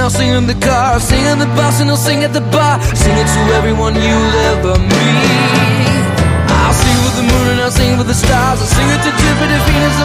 I'll sing in the car, I'll sing in the bus, and I'll sing at the bar. Sing it to everyone you'll ever meet. I'll sing with the moon and I'll sing with the stars. I'll sing it to Jupiter, Venus,